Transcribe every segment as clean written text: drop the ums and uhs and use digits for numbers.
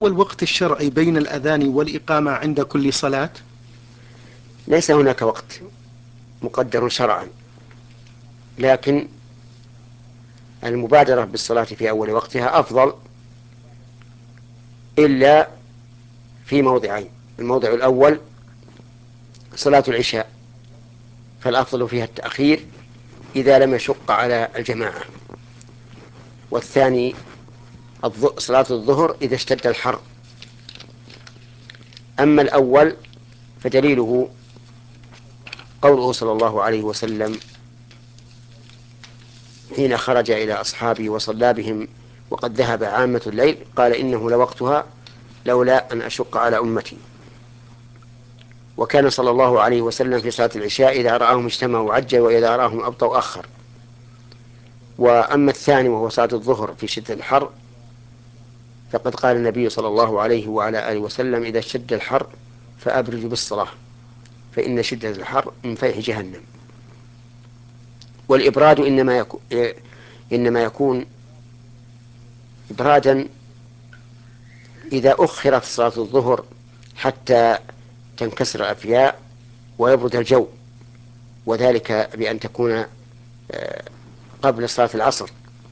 والوقت الشرعي بين الأذان والإقامة عند كل صلاة؟ ليس هناك وقت مقدر شرعا، لكن المبادرة بالصلاة في أول وقتها أفضل، إلا في موضعين. الموضع الأول صلاة العشاء، فالأفضل فيها التأخير إذا لم يشق على الجماعة. والثاني صلاة الظهر إذا اشتد الحر. أما الأول فدليله قوله صلى الله عليه وسلم حين خرج إلى أصحابه وصلى بهم وقد ذهب عامة الليل، قال إنه لوقتها لولا أن أشق على أمتي. وكان صلى الله عليه وسلم في صلاة العشاء إذا رآهم اجتمعوا عجل، وإذا رآهم أبطأوا أخر. وأما الثاني وهو صلاة الظهر في شدة الحر، فقد قال النبي صلى الله عليه وعلى آله وسلم إذا اشتد الحر فأبردوا بالصلاة فإن شدة الحر من فيح جهنم. والإبراد إنما يكون إبرادا إذا أخرت صلاة الظهر حتى تنكسر الأفياء ويبرد الجو، وذلك بأن تكون قبل صلاة العصر.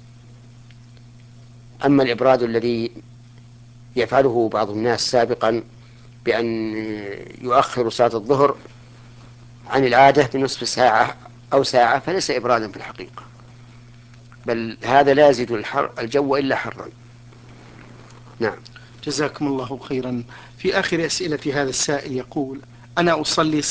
أما الإبراد الذي يفعله بعض الناس سابقا بأن يؤخر صلاة الظهر عن العادة بنصف ساعة أو ساعة، فليس إبرادا في الحقيقة، بل هذا لا يزيد الجو إلا حرا. نعم. جزاكم الله خيرا. في آخر أسئلة هذا السائل يقول: أنا أصلي